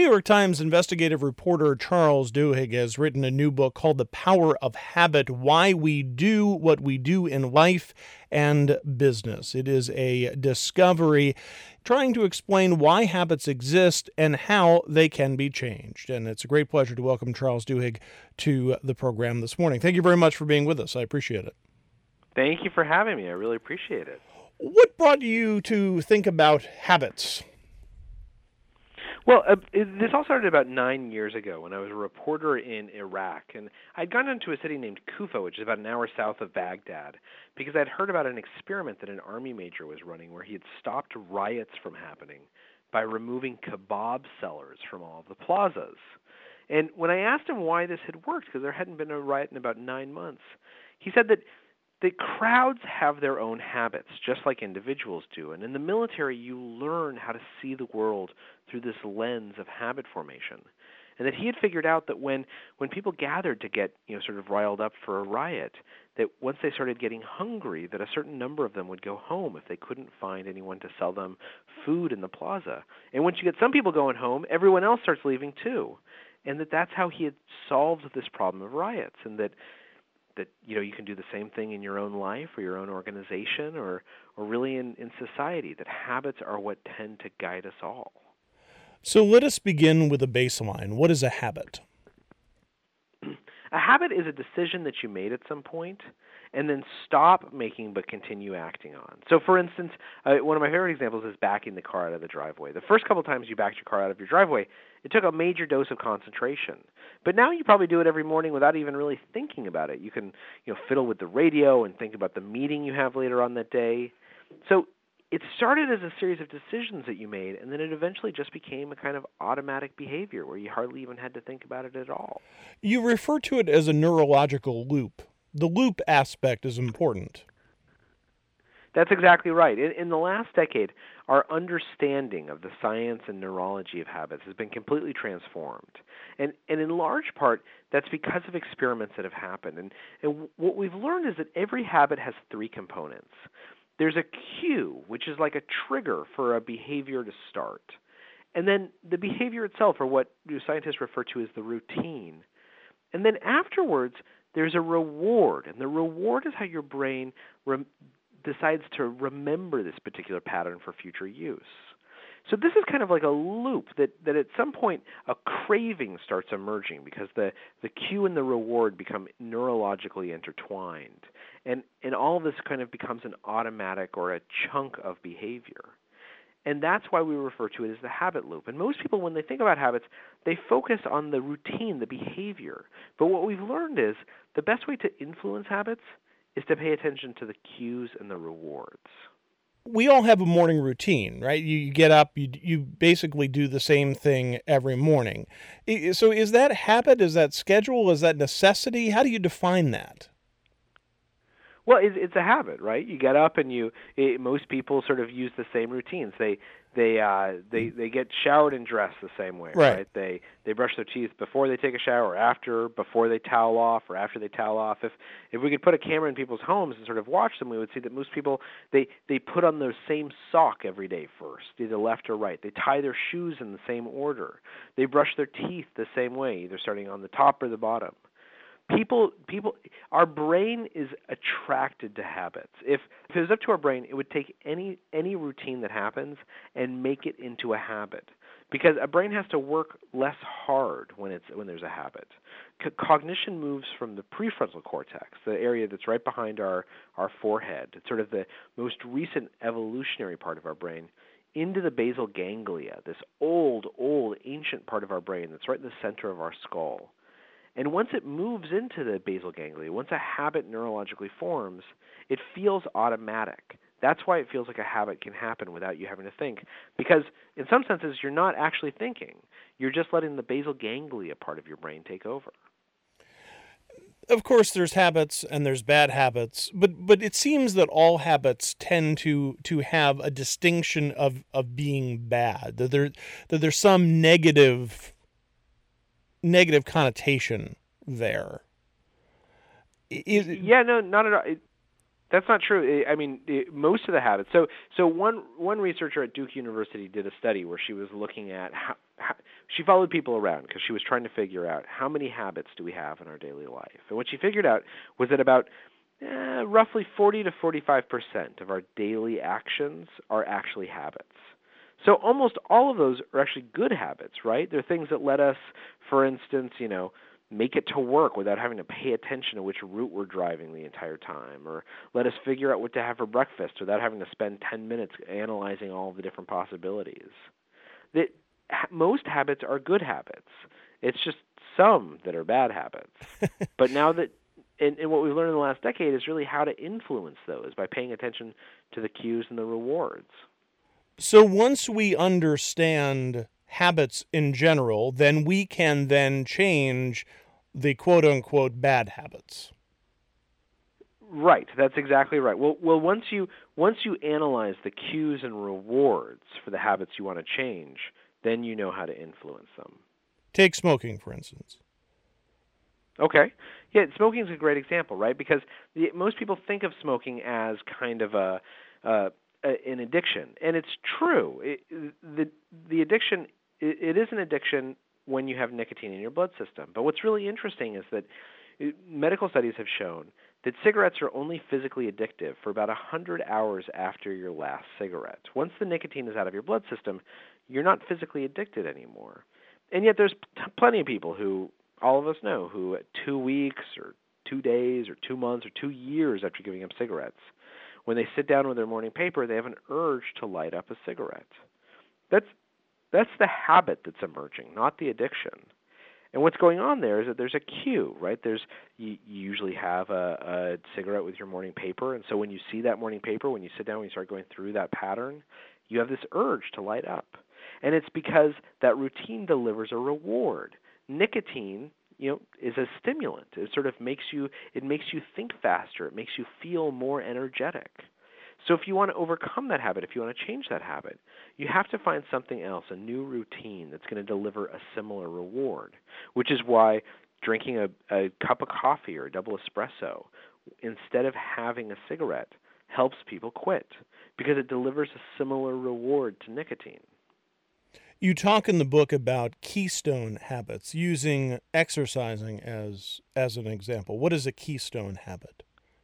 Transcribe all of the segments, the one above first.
York Times investigative reporter Charles Duhigg has written a new book called The Power of Habit: Why We Do What We Do in Life and Business. It is a discovery trying to explain why habits exist and how they can be changed. And it's a great pleasure to welcome Charles Duhigg to the program this morning. Thank you very much for being with us. I appreciate it. Thank you for having me. I really appreciate it. What brought you to think about habits? Well, this all started about 9 years ago when I was a reporter in Iraq, and I'd gone into a city named Kufa, which is about an hour south of Baghdad, because I'd heard about an experiment that an army major was running where he had stopped riots from happening by removing kebab sellers from all of the plazas. And when I asked him why this had worked, because there hadn't been a riot in about 9 months, he said that the crowds have their own habits, just like individuals do. And in the military, you learn how to see the world through this lens of habit formation. And that he had figured out that when people gathered to get, sort of riled up for a riot, that once they started getting hungry, that a certain number of them would go home if they couldn't find anyone to sell them food in the plaza. And once you get some people going home, everyone else starts leaving too. And that's how he had solved this problem of riots, and that you can do the same thing in your own life or your own organization or really in society, that habits are what tend to guide us all. So let us begin with a baseline. What is a habit? A habit is a decision that you made at some point and then stop making but continue acting on. So, for instance, one of my favorite examples is backing the car out of the driveway. The first couple times you backed your car out of your driveway, it took a major dose of concentration. But now you probably do it every morning without even really thinking about it. You can, fiddle with the radio and think about the meeting you have later on that day. So it started as a series of decisions that you made, and then it eventually just became a kind of automatic behavior where you hardly even had to think about it at all. You refer to it as a neurological loop. The loop aspect is important. That's exactly right. In the last decade, our understanding of the science and neurology of habits has been completely transformed. And in large part, that's because of experiments that have happened. And what we've learned is that every habit has three components. There's a cue, which is like a trigger for a behavior to start. And then the behavior itself, or what scientists refer to as the routine. And then afterwards, there's a reward. And the reward is how your brain decides to remember this particular pattern for future use. So this is kind of like a loop that at some point a craving starts emerging because the cue and the reward become neurologically intertwined. And all of this kind of becomes an automatic or a chunk of behavior. And that's why we refer to it as the habit loop. And most people, when they think about habits, they focus on the routine, the behavior. But what we've learned is the best way to influence habits is to pay attention to the cues and the rewards. We all have a morning routine, right? You get up, you basically do the same thing every morning. So is that habit, is that schedule, is that necessity? How do you define that? Well, it's a habit, right? You get up and most people sort of use the same routines. They get showered and dressed the same way, right? They brush their teeth before they take a shower, after, before they towel off, or after they towel off. If we could put a camera in people's homes and sort of watch them, we would see that most people they put on their same sock every day first, either left or right. They tie their shoes in the same order. They brush their teeth the same way, either starting on the top or the bottom. People, our brain is attracted to habits. If it was up to our brain, it would take any routine that happens and make it into a habit, because a brain has to work less hard when there's a habit. Cognition moves from the prefrontal cortex, the area that's right behind our forehead. It's sort of the most recent evolutionary part of our brain, into the basal ganglia, this old ancient part of our brain that's right in the center of our skull. And once it moves into the basal ganglia, once a habit neurologically forms, it feels automatic. That's why it feels like a habit can happen without you having to think. Because in some senses, you're not actually thinking. You're just letting the basal ganglia part of your brain take over. Of course, there's habits and there's bad habits, but it seems that all habits tend to have a distinction of being bad, that there's some negative connotation there. No, not at all. That's not true. I mean, most of the habits. So one researcher at Duke University did a study where she was looking at how she followed people around because she was trying to figure out how many habits do we have in our daily life. And what she figured out was that about roughly 40 to 45% of our daily actions are actually habits. So almost all of those are actually good habits, right? They're things that let us, for instance, make it to work without having to pay attention to which route we're driving the entire time, or let us figure out what to have for breakfast without having to spend 10 minutes analyzing all of the different possibilities. Most habits are good habits. It's just some that are bad habits. But now that and what we've learned in the last decade is really how to influence those by paying attention to the cues and the rewards. So once we understand habits in general, then we can then change the quote-unquote bad habits. Right, that's exactly right. Well, once you analyze the cues and rewards for the habits you want to change, then you know how to influence them. Take smoking, for instance. Okay. Yeah, smoking is a great example, right? Because most people think of smoking as kind of an addiction, and it's true. The addiction, it is an addiction when you have nicotine in your blood system. But what's really interesting is that medical studies have shown that cigarettes are only physically addictive for about 100 hours after your last cigarette. Once the nicotine is out of your blood system, you're not physically addicted anymore. And yet there's plenty of people who, all of us know, who at 2 weeks or 2 days or 2 months or 2 years after giving up cigarettes, when they sit down with their morning paper, they have an urge to light up a cigarette. That's the habit that's emerging, not the addiction. And what's going on there is that there's a cue, right? You usually have a cigarette with your morning paper, and so when you see that morning paper, when you sit down, when you start going through that pattern, you have this urge to light up. And it's because that routine delivers a reward. Nicotine, is a stimulant. It sort of makes you think faster. It makes you feel more energetic. So if you want to overcome that habit, if you want to change that habit, you have to find something else, a new routine that's going to deliver a similar reward, which is why drinking a cup of coffee or a double espresso instead of having a cigarette helps people quit, because it delivers a similar reward to nicotine. You talk in the book about keystone habits, using exercising as an example. What is a keystone habit?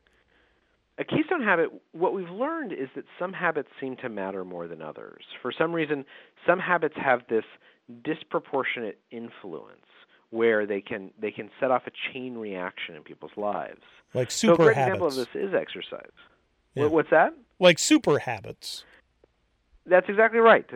A keystone habit, what we've learned is that some habits seem to matter more than others. For some reason, some habits have this disproportionate influence where they can set off a chain reaction in people's lives. Like super habits. So a great habits. example of this is exercise. Yeah. What's that? Like super habits. That's exactly right.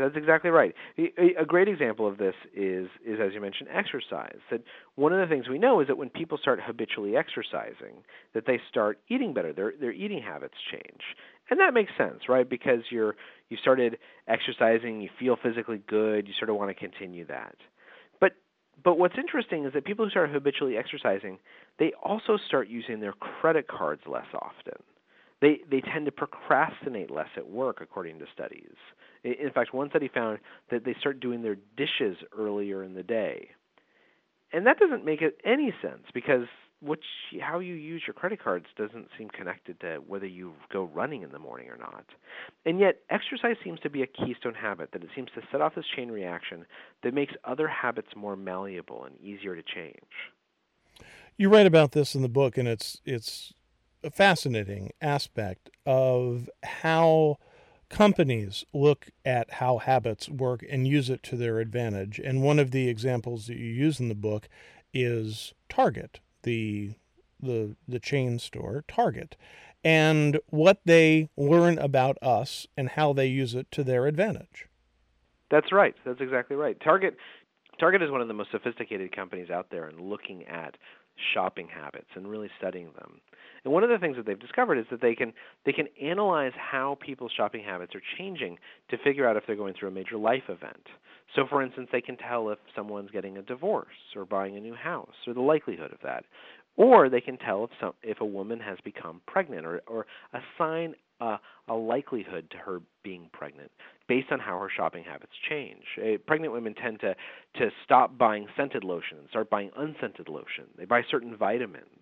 A great example of this is, as you mentioned, exercise. That one of the things we know is that when people start habitually exercising, that they start eating better. Their eating habits change, and that makes sense, right? Because you started exercising, you feel physically good, you sort of want to continue that. But what's interesting is that people who start habitually exercising, they also start using their credit cards less often. They tend to procrastinate less at work, according to studies. In fact, one study found that they start doing their dishes earlier in the day. And that doesn't make any sense, because how you use your credit cards doesn't seem connected to whether you go running in the morning or not. And yet, exercise seems to be a keystone habit, that it seems to set off this chain reaction that makes other habits more malleable and easier to change. You write about this in the book, and it's a fascinating aspect of how companies look at how habits work and use it to their advantage. And one of the examples that you use in the book is Target, the chain store, Target, and what they learn about us and how they use it to their advantage. That's right. That's exactly right. Target is one of the most sophisticated companies out there in looking at shopping habits and really studying them. And one of the things that they've discovered is that they can analyze how people's shopping habits are changing to figure out if they're going through a major life event. So, for instance, they can tell if someone's getting a divorce or buying a new house, or the likelihood of that. Or they can tell if a woman has become pregnant, or assign a likelihood to her being pregnant based on how her shopping habits change. Pregnant women tend to stop buying scented lotion and start buying unscented lotion. They buy certain vitamins.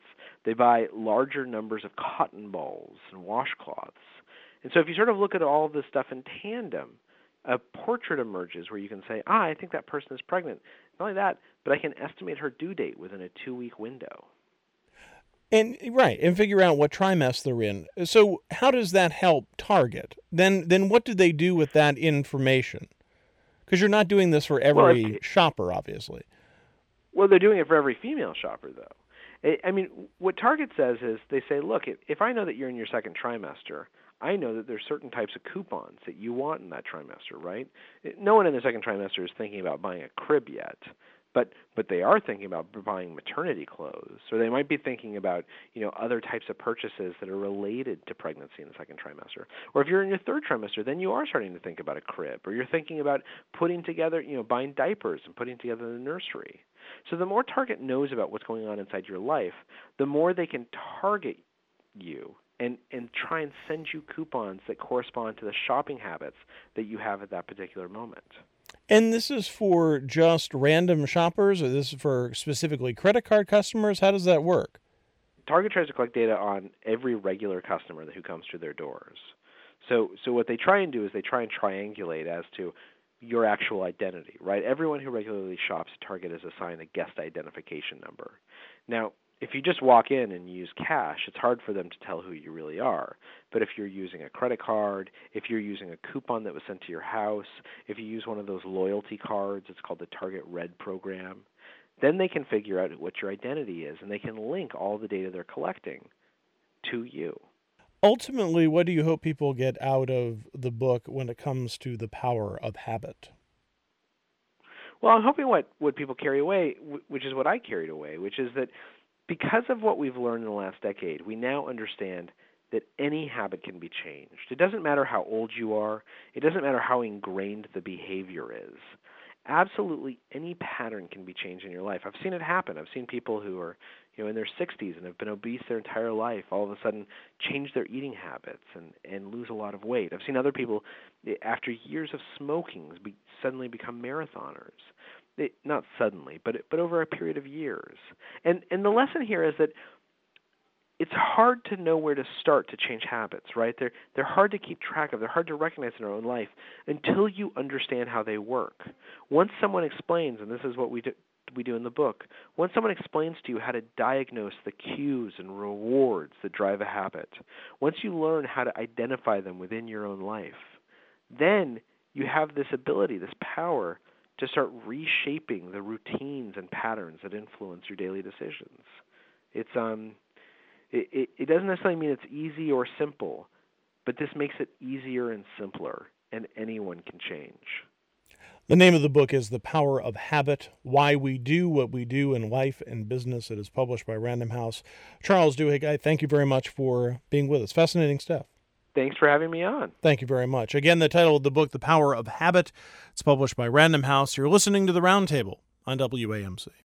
They buy larger numbers of cotton balls and washcloths. And so if you sort of look at all of this stuff in tandem, a portrait emerges where you can say, I think that person is pregnant. Not only that, but I can estimate her due date within a 2-week window. And figure out what trimester they're in. So how does that help Target? Then what do they do with that information? Because you're not doing this for every shopper, obviously. Well, they're doing it for every female shopper, though. I mean, what Target says is they say, look, if I know that you're in your second trimester, I know that there's certain types of coupons that you want in that trimester, right? No one in the second trimester is thinking about buying a crib yet, but they are thinking about buying maternity clothes, or they might be thinking about other types of purchases that are related to pregnancy in the second trimester. Or if you're in your third trimester, then you are starting to think about a crib, or you're thinking about putting together, buying diapers and putting together the nursery. So the more Target knows about what's going on inside your life, the more they can target you and try and send you coupons that correspond to the shopping habits that you have at that particular moment. And this is for just random shoppers, or this is for specifically credit card customers? How does that work? Target tries to collect data on every regular customer who comes through their doors. So what they try and do is they try and triangulate as to your actual identity, right? Everyone who regularly shops at Target is assigned a guest identification number. Now, if you just walk in and use cash, it's hard for them to tell who you really are. But if you're using a credit card, if you're using a coupon that was sent to your house, if you use one of those loyalty cards, it's called the Target Red program, then they can figure out what your identity is, and they can link all the data they're collecting to you. Ultimately, what do you hope people get out of the book when it comes to the power of habit? Well, I'm hoping what people carry away, which is what I carried away, which is that because of what we've learned in the last decade, we now understand that any habit can be changed. It doesn't matter how old you are. It doesn't matter how ingrained the behavior is. Absolutely any pattern can be changed in your life. I've seen it happen. I've seen people who are in their 60s and have been obese their entire life all of a sudden change their eating habits and lose a lot of weight. I've seen other people, after years of smoking, suddenly become marathoners. Not suddenly, but over a period of years. And the lesson here is that it's hard to know where to start to change habits, right? They're hard to keep track of. They're hard to recognize in our own life until you understand how they work. Once someone explains, and this is what we do in the book, once someone explains to you how to diagnose the cues and rewards that drive a habit, once you learn how to identify them within your own life, then you have this ability, this power to start reshaping the routines and patterns that influence your daily decisions. It doesn't necessarily mean it's easy or simple, but this makes it easier and simpler, and anyone can change. The name of the book is The Power of Habit, Why We Do What We Do in Life and Business. It is published by Random House. Charles Duhigg, thank you very much for being with us. Fascinating stuff. Thanks for having me on. Thank you very much. Again, the title of the book, The Power of Habit. It's published by Random House. You're listening to The Roundtable on WAMC.